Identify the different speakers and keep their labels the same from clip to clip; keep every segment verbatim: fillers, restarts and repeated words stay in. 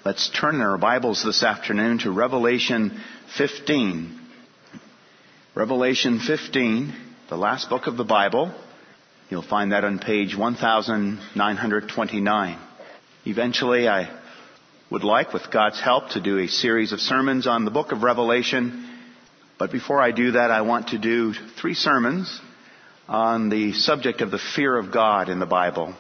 Speaker 1: Let's turn in our Bibles this afternoon to Revelation fifteen. Revelation fifteen, the last book of the Bible. You'll find that on page one thousand nine hundred twenty-nine. Eventually, I would like, with God's help, to do a series of sermons on the book of Revelation. But before I do that, I want to do three sermons on the subject of the fear of God in the Bible.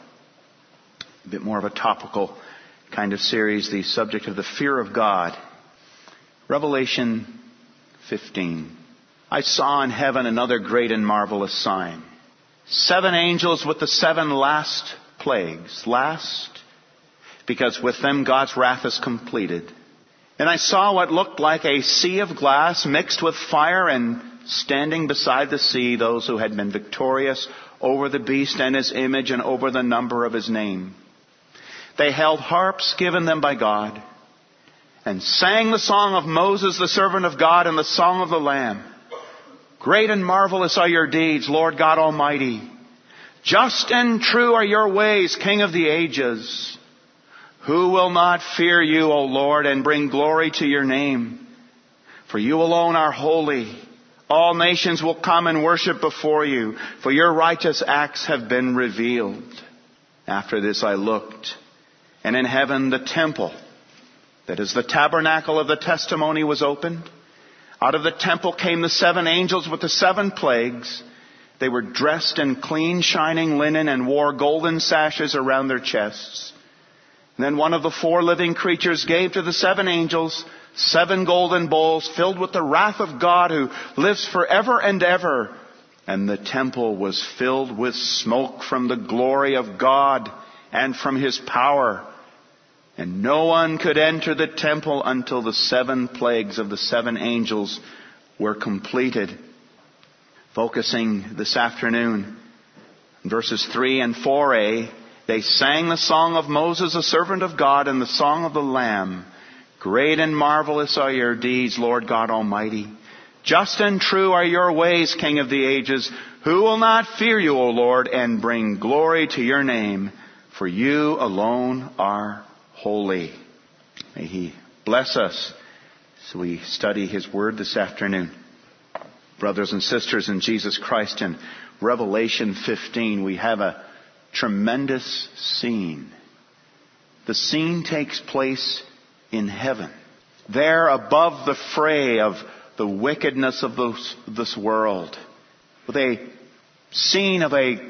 Speaker 1: A bit more of a topical kind of series, the subject of the fear of God. Revelation fifteen. I saw in heaven another great and marvelous sign. Seven angels with the seven last plagues. Last, because with them God's wrath is completed. And I saw what looked like a sea of glass mixed with fire, and standing beside the sea those who had been victorious over the beast and his image and over the number of his name. They held harps given them by God, and sang the song of Moses, the servant of God, and the song of the Lamb. Great and marvelous are your deeds, Lord God Almighty. Just and true are your ways, King of the ages. Who will not fear you, O Lord, and bring glory to your name? For you alone are holy. All nations will come and worship before you, for your righteous acts have been revealed. After this I looked, and in heaven the temple, that is the tabernacle of the testimony, was opened. Out of the temple came the seven angels with the seven plagues. They were dressed in clean, shining linen and wore golden sashes around their chests. And then one of the four living creatures gave to the seven angels seven golden bowls filled with the wrath of God who lives forever and ever. And the temple was filled with smoke from the glory of God and from his power. And no one could enter the temple until the seven plagues of the seven angels were completed. Focusing this afternoon, in verses three and four a, they sang the song of Moses, the servant of God, and the song of the Lamb. Great and marvelous are your deeds, Lord God Almighty. Just and true are your ways, King of the ages. Who will not fear you, O Lord, and bring glory to your name? For you alone are holy. May he bless us as we study his word this afternoon. Brothers and sisters in Jesus Christ, in Revelation fifteen, we have a tremendous scene. The scene takes place in heaven. There above the fray of the wickedness of this, this world, with a scene of a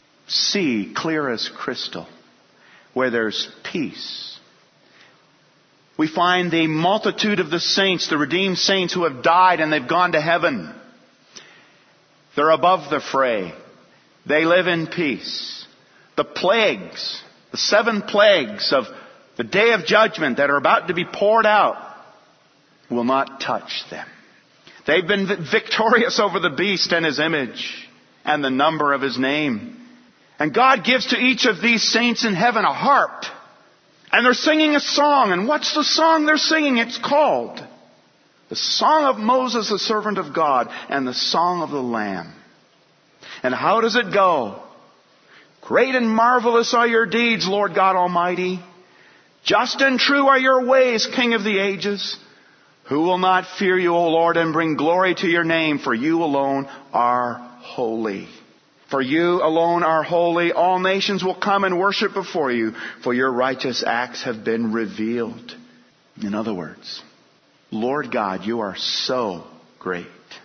Speaker 1: sea clear as crystal, where there's peace. We find the multitude of the saints, the redeemed saints who have died and they've gone to heaven. They're above the fray. They live in peace. The plagues, the seven plagues of the day of judgment that are about to be poured out will not touch them. They've been victorious over the beast and his image and the number of his name. And God gives to each of these saints in heaven a harp. And they're singing a song. And what's the song they're singing? It's called the Song of Moses, the servant of God, and the Song of the Lamb. And how does it go? Great and marvelous are your deeds, Lord God Almighty. Just and true are your ways, King of the ages. Who will not fear you, O Lord, and bring glory to your name? For you alone are holy. For you alone are holy. All nations will come and worship before you, for your righteous acts have been revealed. In other words, Lord God, you are so great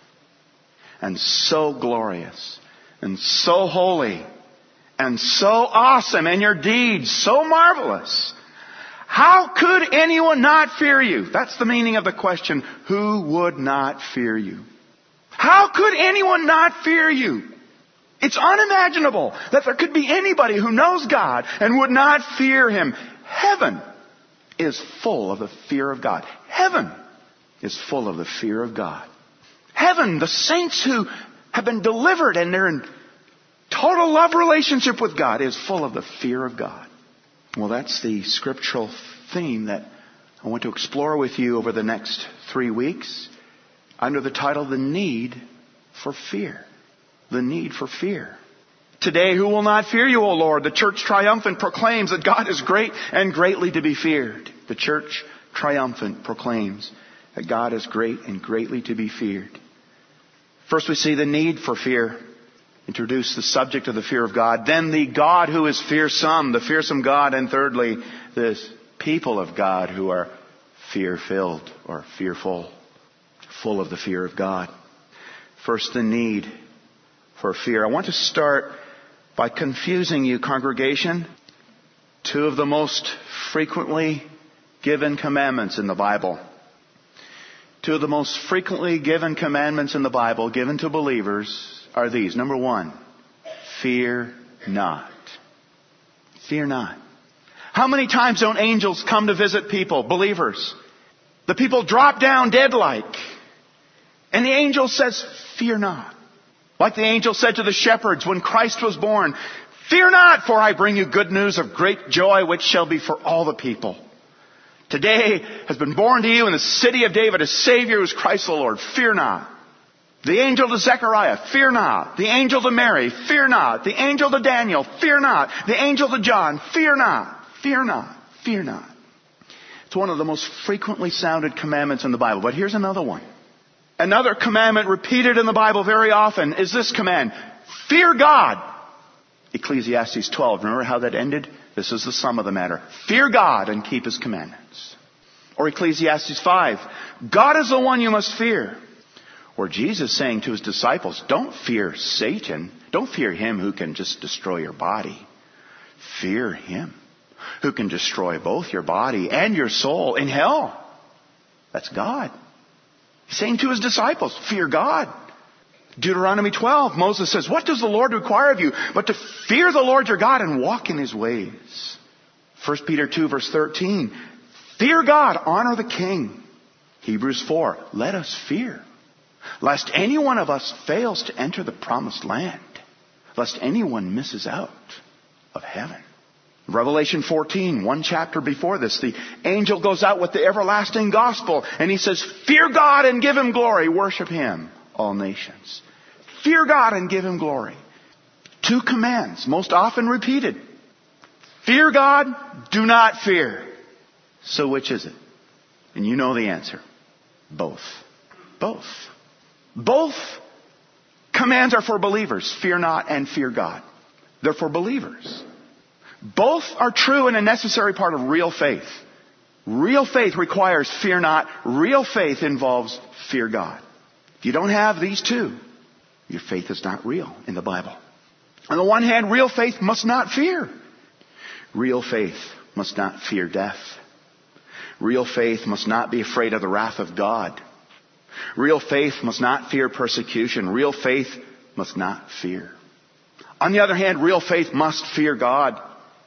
Speaker 1: and so glorious and so holy and so awesome, and your deeds so marvelous. How could anyone not fear you? That's the meaning of the question. Who would not fear you? How could anyone not fear you? It's unimaginable that there could be anybody who knows God and would not fear him. Heaven is full of the fear of God. Heaven is full of the fear of God. Heaven, the saints who have been delivered and they're in total love relationship with God, is full of the fear of God. Well, that's the scriptural theme that I want to explore with you over the next three weeks under the title, The Need for Fear. The need for fear. Today, who will not fear you, O Lord? The church triumphant proclaims that God is great and greatly to be feared. The church, triumphant, proclaims that God is great and greatly to be feared. First we see the need for fear. Introduce the subject of the fear of God. Then the God who is fearsome, the fearsome God. And thirdly, the people of God who are fear-filled or fearful, full of the fear of God. First, the need for fear. I want to start by confusing you, congregation. Two of the most frequently given commandments in the Bible. Two of the most frequently given commandments in the Bible given to believers are these. Number one, fear not. Fear not. How many times don't angels come to visit people, believers? The people drop down dead like. And the angel says, fear not. Like the angel said to the shepherds when Christ was born, fear not, for I bring you good news of great joy, which shall be for all the people. Today has been born to you in the city of David a Savior who is Christ the Lord. Fear not. The angel to Zechariah, fear not. The angel to Mary, fear not. The angel to Daniel, fear not. The angel to John, fear not. Fear not. Fear not. It's one of the most frequently sounded commandments in the Bible. But here's another one. Another commandment repeated in the Bible very often is this command. Fear God. Ecclesiastes twelve. Remember how that ended? This is the sum of the matter. Fear God and keep His commandments. Or Ecclesiastes five. God is the one you must fear. Or Jesus saying to His disciples, don't fear Satan. Don't fear him who can just destroy your body. Fear Him who can destroy both your body and your soul in hell. That's God. He's saying to His disciples, fear God. Deuteronomy twelve, Moses says, what does the Lord require of you but to fear the Lord your God and walk in His ways? First Peter two, verse thirteen, fear God, honor the King. Hebrews four, let us fear, lest any one of us fails to enter the promised land, lest anyone misses out of heaven. Revelation fourteen, one chapter before this, the angel goes out with the everlasting gospel and he says, fear God and give Him glory, worship Him, all nations. Fear God and give Him glory. Two commands, most often repeated. Fear God, do not fear. So which is it? And you know the answer. Both. Both. Both commands are for believers. Fear not and fear God. They're for believers. Both are true and a necessary part of real faith. Real faith requires fear not. Real faith involves fear God. If you don't have these two, your faith is not real in the Bible. On the one hand, real faith must not fear. Real faith must not fear death. Real faith must not be afraid of the wrath of God. Real faith must not fear persecution. Real faith must not fear. On the other hand, real faith must fear God.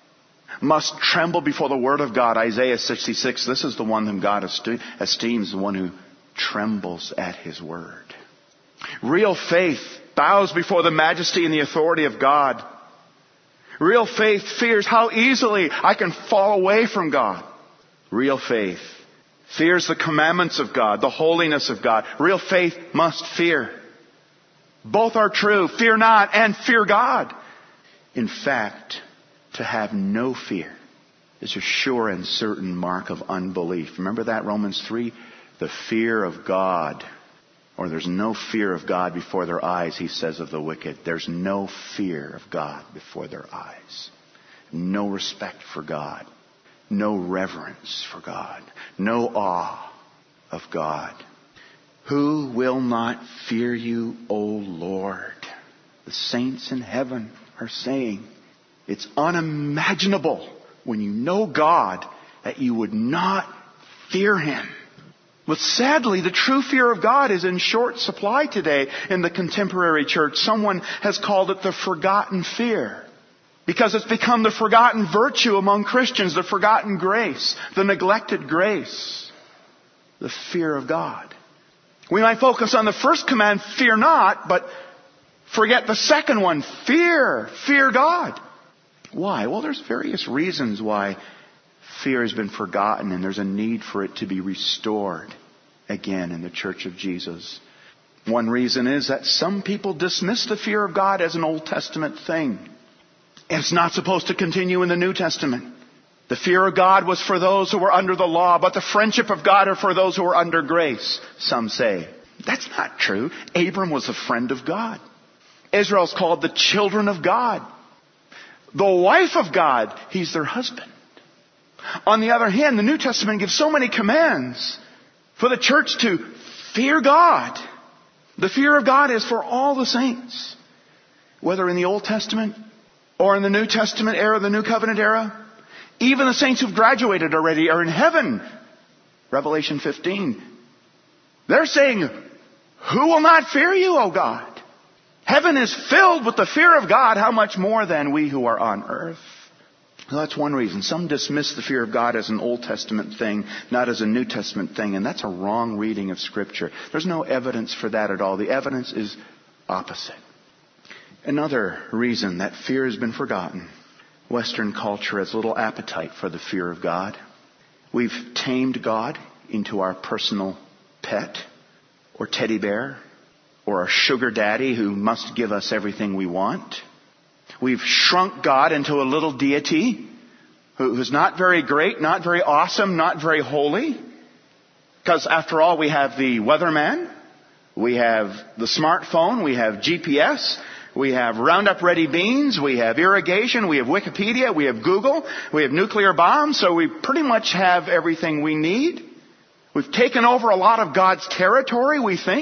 Speaker 1: Must tremble before the word of God. Isaiah sixty-six, this is the one whom God esteems, the one who trembles at His word. Real faith bows before the majesty and the authority of God. Real faith fears how easily I can fall away from God. Real faith fears the commandments of God, the holiness of God. Real faith must fear. Both are true. Fear not and fear God. In fact, to have no fear is a sure and certain mark of unbelief. Remember that, Romans three? The fear of God. Or there's no fear of God before their eyes, he says of the wicked. There's no fear of God before their eyes. No respect for God. No reverence for God. No awe of God. Who will not fear you, O Lord? The saints in heaven are saying, it's unimaginable when you know God that you would not fear Him. But sadly, the true fear of God is in short supply today in the contemporary church. Someone has called it the forgotten fear. Because it's become the forgotten virtue among Christians, the forgotten grace, the neglected grace, the fear of God. We might focus on the first command, fear not, but forget the second one, fear, fear God. Why? Well, there's various reasons why fear has been forgotten and there's a need for it to be restored again in the Church of Jesus. One reason is that some people dismiss the fear of God as an Old Testament thing. It's not supposed to continue in the New Testament. The fear of God was for those who were under the law, but the friendship of God are for those who are under grace, some say. That's not true. Abram was a friend of God. Israel's called the children of God. The wife of God, he's their husband. On the other hand, the New Testament gives so many commands for the church to fear God. The fear of God is for all the saints, whether in the Old Testament or in the New Testament era, the New Covenant era. Even the saints who've graduated already are in heaven. Revelation fifteen. They're saying, who will not fear you, O God? Heaven is filled with the fear of God. How much more than we who are on earth? Well, that's one reason. Some dismiss the fear of God as an Old Testament thing, not as a New Testament thing. And that's a wrong reading of Scripture. There's no evidence for that at all. The evidence is opposite. Another reason that fear has been forgotten. Western culture has little appetite for the fear of God. We've tamed God into our personal pet or teddy bear or a sugar daddy who must give us everything we want. We've shrunk God into a little deity who's not very great, not very awesome, not very holy. Because after all, we have the weatherman, we have the smartphone, we have G P S, we have Roundup Ready beans, we have irrigation, we have Wikipedia, we have Google, we have nuclear bombs, so we pretty much have everything we need. We've taken over a lot of God's territory, we think,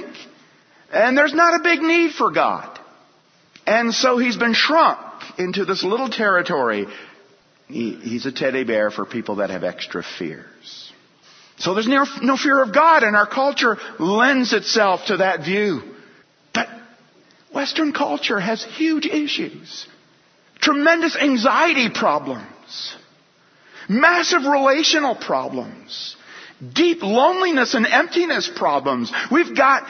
Speaker 1: and there's not a big need for God. And so he's been shrunk into this little territory. He, he's a teddy bear for people that have extra fears. So there's no, no fear of God, and our culture lends itself to that view. But Western culture has huge issues. Tremendous anxiety problems. Massive relational problems. Deep loneliness and emptiness problems. We've got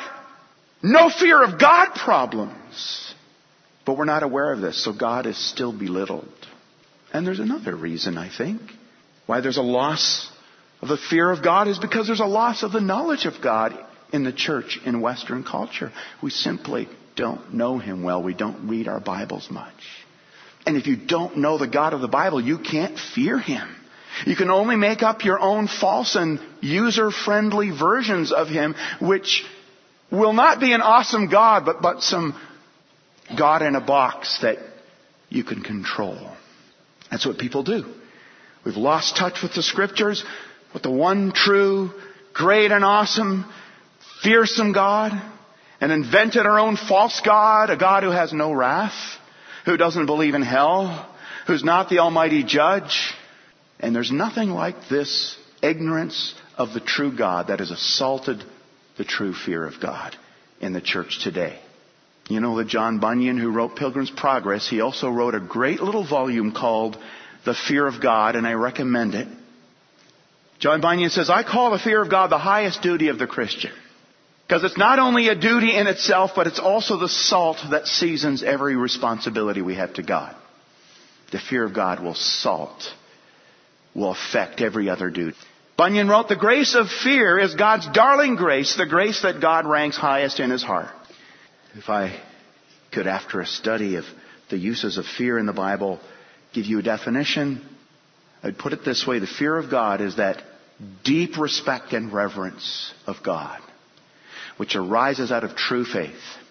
Speaker 1: no fear of God problems. But we're not aware of this, so God is still belittled. And there's another reason, I think, why there's a loss of the fear of God is because there's a loss of the knowledge of God in the church in Western culture. We simply don't know Him well. We don't read our Bibles much. And if you don't know the God of the Bible, you can't fear Him. You can only make up your own false and user-friendly versions of Him, which will not be an awesome God, but, but some God in a box that you can control. That's what people do. We've lost touch with the Scriptures, with the one true, great and awesome, fearsome God, and invented our own false God, a God who has no wrath, who doesn't believe in hell, who's not the Almighty Judge. And there's nothing like this ignorance of the true God that has assaulted the true fear of God in the church today. You know that John Bunyan, who wrote Pilgrim's Progress, he also wrote a great little volume called The Fear of God, and I recommend it. John Bunyan says, I call the fear of God the highest duty of the Christian. Because it's not only a duty in itself, but it's also the salt that seasons every responsibility we have to God. The fear of God will salt, will affect every other duty. Bunyan wrote, the grace of fear is God's darling grace, the grace that God ranks highest in His heart. If I could, after a study of the uses of fear in the Bible, give you a definition, I'd put it this way. The fear of God is that deep respect and reverence of God, which arises out of true faith.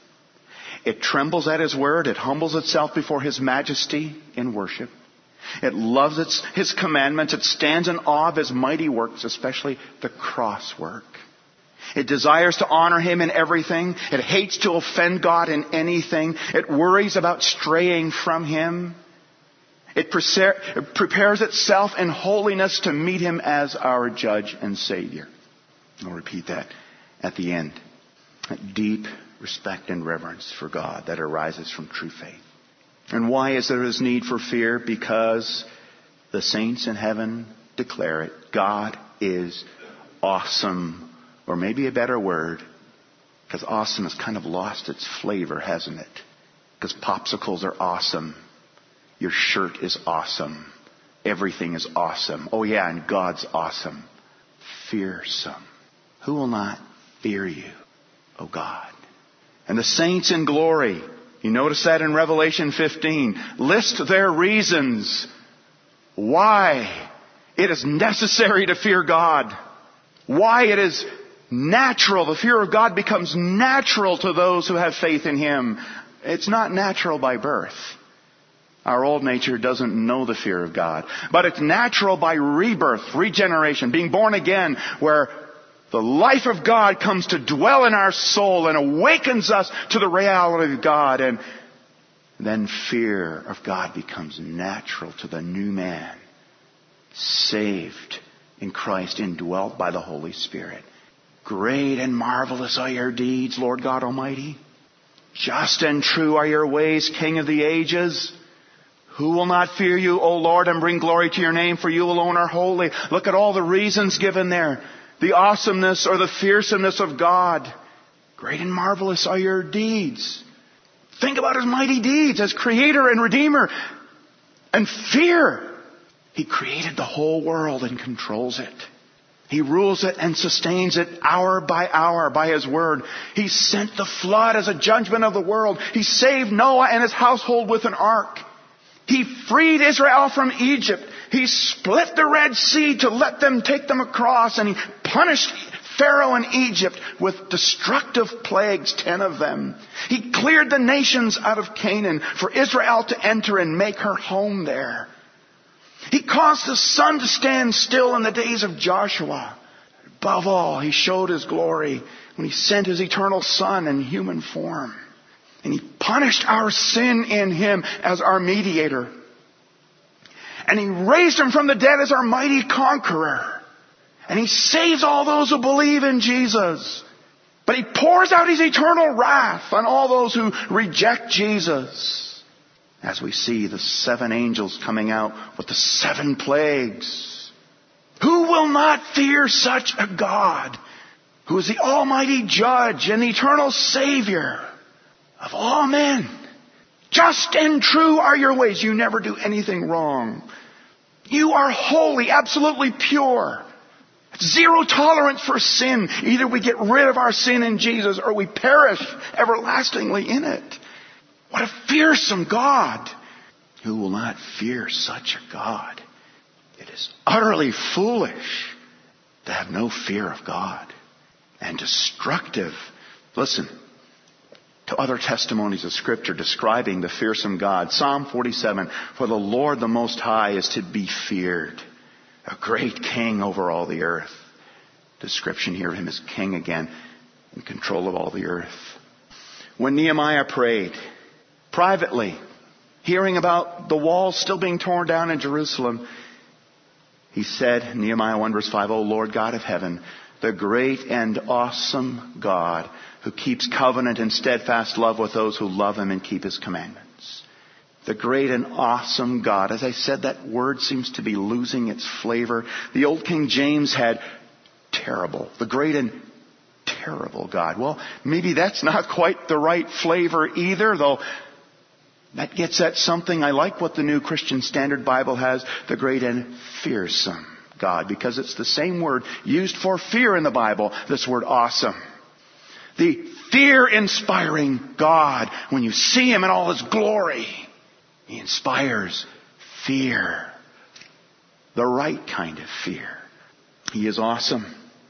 Speaker 1: It trembles at His word. It humbles itself before His majesty in worship. It loves its, His commandments. It stands in awe of His mighty works, especially the cross work. It desires to honor Him in everything. It hates to offend God in anything. It worries about straying from Him. It prepares itself in holiness to meet Him as our judge and Savior. I'll repeat that at the end. That deep respect and reverence for God that arises from true faith. And why is there this need for fear? Because the saints in heaven declare it. God is awesome. Or maybe a better word, because awesome has kind of lost its flavor, hasn't it? Because popsicles are awesome. Your shirt is awesome. Everything is awesome. Oh yeah, and God's awesome. Fearsome. Who will not fear you, O God? And the saints in glory, you notice that in Revelation fifteen, list their reasons why it is necessary to fear God. Why it is natural. The fear of God becomes natural to those who have faith in Him. It's not natural by birth. Our old nature doesn't know the fear of God. But it's natural by rebirth, regeneration, being born again, where the life of God comes to dwell in our soul and awakens us to the reality of God. And then fear of God becomes natural to the new man, saved in Christ, indwelt by the Holy Spirit. Great and marvelous are your deeds, Lord God Almighty. Just and true are your ways, King of the ages. Who will not fear you, O Lord, and bring glory to your name, for you alone are holy. Look at all the reasons given there. The awesomeness or the fearsomeness of God. Great and marvelous are your deeds. Think about His mighty deeds as Creator and Redeemer. And fear. He created the whole world and controls it. He rules it and sustains it hour by hour by His word. He sent the flood as a judgment of the world. He saved Noah and his household with an ark. He freed Israel from Egypt. He split the Red Sea to let them take them across. And He punished Pharaoh in Egypt with destructive plagues, ten of them. He cleared the nations out of Canaan for Israel to enter and make her home there. He caused the sun to stand still in the days of Joshua. Above all, He showed His glory when He sent His eternal Son in human form. And He punished our sin in Him as our mediator. And He raised Him from the dead as our mighty conqueror. And He saves all those who believe in Jesus. But He pours out His eternal wrath on all those who reject Jesus. As we see the seven angels coming out with the seven plagues. Who will not fear such a God, who is the almighty judge and the eternal Savior of all men? Just and true are your ways. You never do anything wrong. You are holy, absolutely pure. Zero tolerance for sin. Either we get rid of our sin in Jesus or we perish everlastingly in it. What a fearsome God. Who will not fear such a God? It is utterly foolish to have no fear of God. And destructive. Listen to other testimonies of Scripture describing the fearsome God. Psalm forty-seven. For the Lord the Most High is to be feared. A great king over all the earth. Description here of Him as king again. In control of all the earth. When Nehemiah prayed privately, hearing about the walls still being torn down in Jerusalem, he said, Nehemiah one verse five, O Lord God of heaven, the great and awesome God who keeps covenant and steadfast love with those who love Him and keep His commandments. The great and awesome God. As I said, that word seems to be losing its flavor. The old King James had terrible. The great and terrible God. Well, maybe that's not quite the right flavor either, though that gets at something. I like what the New Christian Standard Bible has, the great and fearsome God, because it's the same word used for fear in the Bible, this word awesome. The fear-inspiring God, when you see Him in all His glory, He inspires fear. The right kind of fear. He is awesome.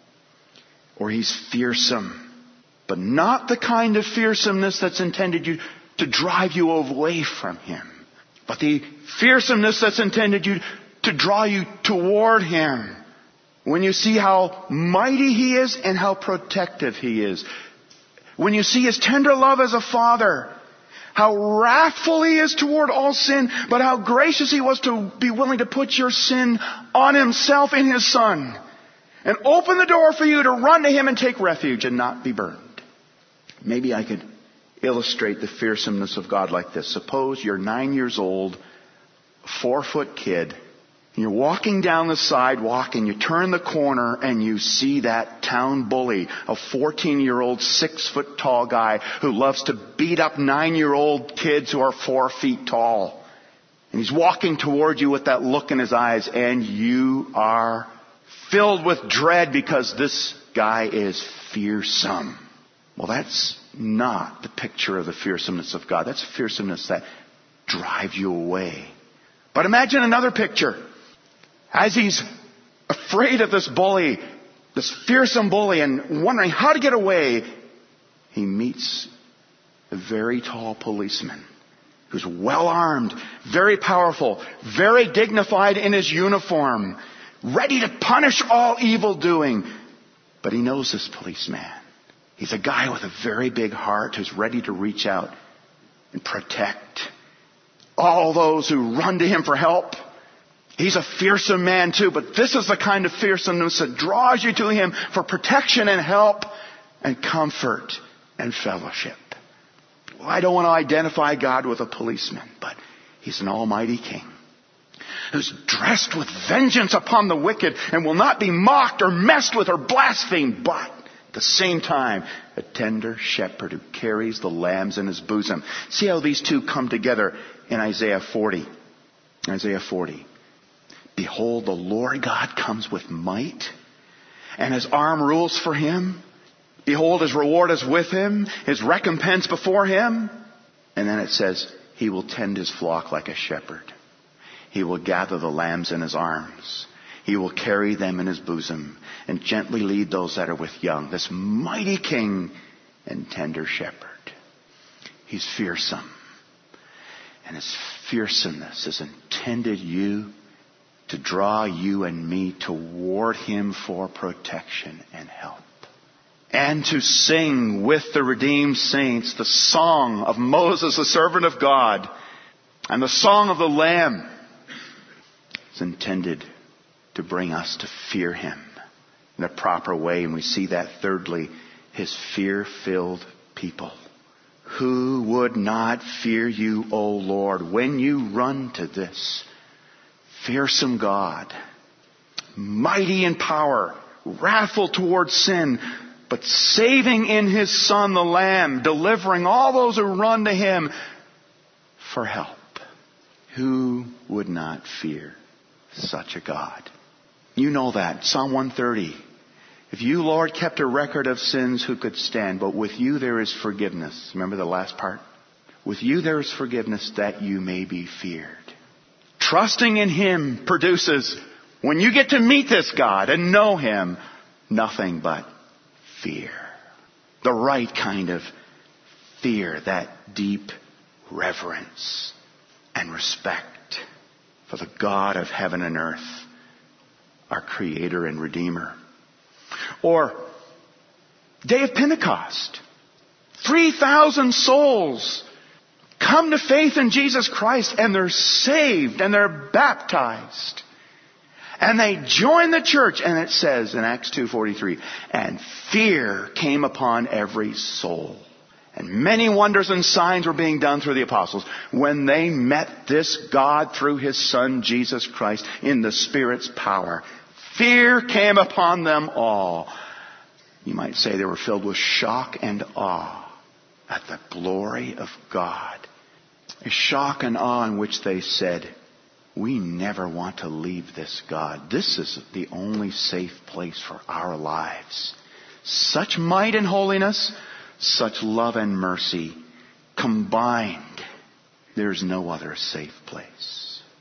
Speaker 1: Or He's fearsome. But not the kind of fearsomeness that's intended you to drive you away from Him. But the fearsomeness that's intended you to draw you toward Him. When you see how mighty He is and how protective He is. When you see His tender love as a father. How wrathful He is toward all sin, but how gracious He was to be willing to put your sin on Himself in His Son. And open the door for you to run to Him and take refuge and not be burned. Maybe I could illustrate the fearsomeness of God like this. Suppose you're nine years old, four foot kid, and you're walking down the sidewalk and you turn the corner and you see that town bully, a fourteen year old, six foot tall guy who loves to beat up nine year old kids who are four feet tall. And he's walking toward you with that look in his eyes, and you are filled with dread because this guy is fearsome. Well, that's not the picture of the fearsomeness of God. That's a fearsomeness that drives you away. But imagine another picture. As he's afraid of this bully, this fearsome bully, and wondering how to get away, he meets a very tall policeman who's well armed, very powerful, very dignified in his uniform, ready to punish all evil doing. But he knows this policeman. He's a guy with a very big heart who's ready to reach out and protect all those who run to him for help. He's a fearsome man too, but this is the kind of fearsomeness that draws you to him for protection and help and comfort and fellowship. Well, I don't want to identify God with a policeman, but he's an almighty king who's dressed with vengeance upon the wicked and will not be mocked or messed with or blasphemed, but at the same time, a tender shepherd who carries the lambs in his bosom. See how these two come together in Isaiah forty. Isaiah forty. Behold, the Lord God comes with might, and his arm rules for him. Behold, his reward is with him, his recompense before him. And then it says, he will tend his flock like a shepherd. He will gather the lambs in his arms. He will carry them in his bosom and gently lead those that are with young. This mighty king and tender shepherd. He's fearsome. And his fearsomeness has intended you to draw you and me toward him for protection and help. And to sing with the redeemed saints the song of Moses, the servant of God, and the song of the Lamb. It's intended to bring us to fear him in a proper way. And we see that thirdly, his fear-filled people. Who would not fear you, O Lord, when you run to this fearsome God, mighty in power, wrathful towards sin, but saving in his Son, the Lamb, delivering all those who run to him for help. Who would not fear such a God? You know that. Psalm one thirty. If you, Lord, kept a record of sins, who could stand? But with you there is forgiveness. Remember the last part? With you there is forgiveness, that you may be feared. Trusting in him produces, when you get to meet this God and know him, nothing but fear. The right kind of fear, that deep reverence and respect for the God of heaven and earth, our Creator and Redeemer. Or Day of Pentecost. three thousand souls come to faith in Jesus Christ, and they're saved and they're baptized. And they join the church, and it says in Acts two forty-three, and fear came upon every soul. And many wonders and signs were being done through the apostles when they met this God through his Son, Jesus Christ, in the Spirit's power. Fear came upon them all. You might say they were filled with shock and awe at the glory of God. A shock and awe in which they said, we never want to leave this God. This is the only safe place for our lives. Such might and holiness, such love and mercy combined. There's no other safe place.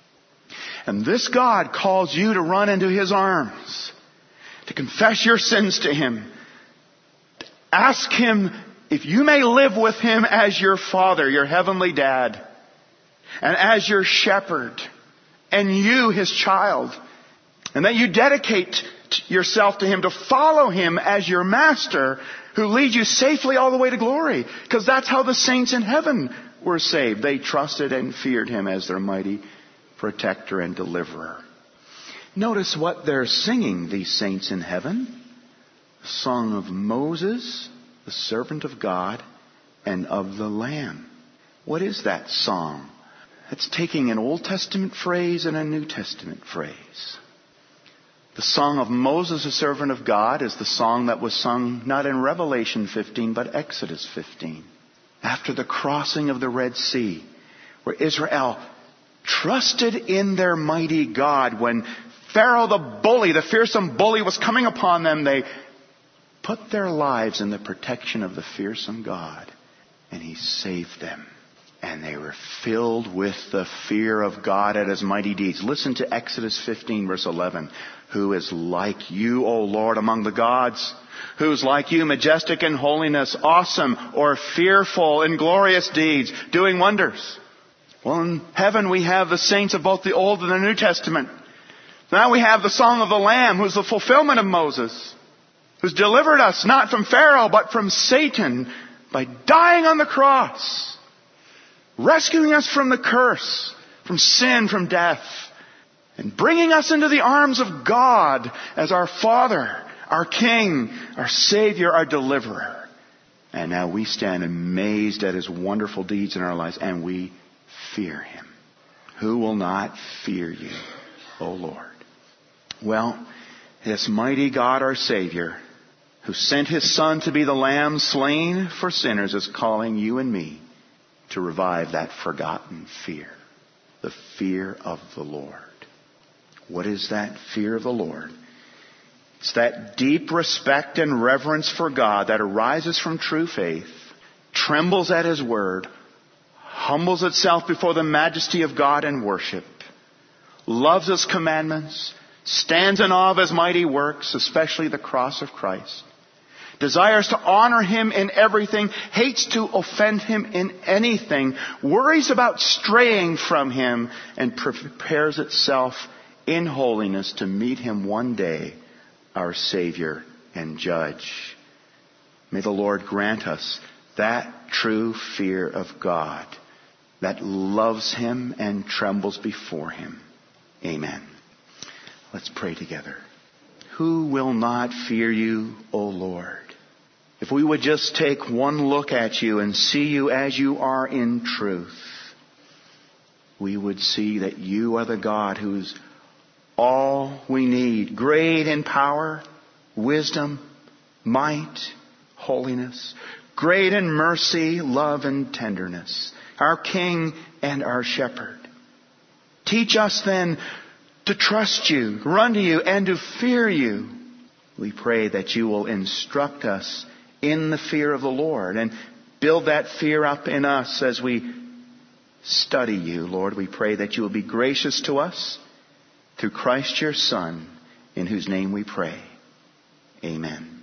Speaker 1: And this God calls you to run into his arms, to confess your sins to him, to ask him if you may live with him as your Father, your heavenly Dad, and as your shepherd, and you, his child, and that you dedicate yourself to him, to follow him as your master, who leads you safely all the way to glory. Because that's how the saints in heaven were saved. They trusted and feared him as their mighty protector and deliverer. Notice what they're singing, these saints in heaven. The song of Moses, the servant of God, and of the Lamb. What is that song? It's taking an Old Testament phrase and a New Testament phrase. The song of Moses, the servant of God, is the song that was sung not in Revelation fifteen, but Exodus fifteen. After the crossing of the Red Sea, where Israel trusted in their mighty God. When Pharaoh the bully, the fearsome bully, was coming upon them, they put their lives in the protection of the fearsome God, and he saved them And they were filled with the fear of God at his mighty deeds. Listen to Exodus fifteen, verse eleven. Who is like you, O Lord, among the gods? Who is like you, majestic in holiness, awesome or fearful in glorious deeds, doing wonders? Well, in heaven we have the saints of both the Old and the New Testament. Now we have the Song of the Lamb, who's the fulfillment of Moses, who's delivered us not from Pharaoh, but from Satan by dying on the cross, rescuing us from the curse, from sin, from death, and bringing us into the arms of God as our Father, our King, our Savior, our Deliverer. And now we stand amazed at his wonderful deeds in our lives, and we fear him. Who will not fear you, O Lord? Well, this mighty God, our Savior, who sent his Son to be the Lamb slain for sinners, is calling you and me to revive that forgotten fear, the fear of the Lord. What is that fear of the Lord? It's that deep respect and reverence for God that arises from true faith, trembles at his word, humbles itself before the majesty of God in worship, loves his commandments, stands in awe of his mighty works, especially the cross of Christ, desires to honor him in everything, hates to offend him in anything, worries about straying from him, and prepares itself in holiness to meet him one day, our Savior and Judge. May the Lord grant us that true fear of God that loves him and trembles before him. Amen. Let's pray together. Who will not fear you, O Lord? If we would just take one look at you and see you as you are in truth, we would see that you are the God who's all we need. Great in power, wisdom, might, holiness. Great in mercy, love, and tenderness. Our King and our Shepherd. Teach us then to trust you, run to you, and to fear you. We pray that you will instruct us in the fear of the Lord and build that fear up in us as we study you, Lord. We pray that you will be gracious to us through Christ your Son, in whose name we pray. Amen.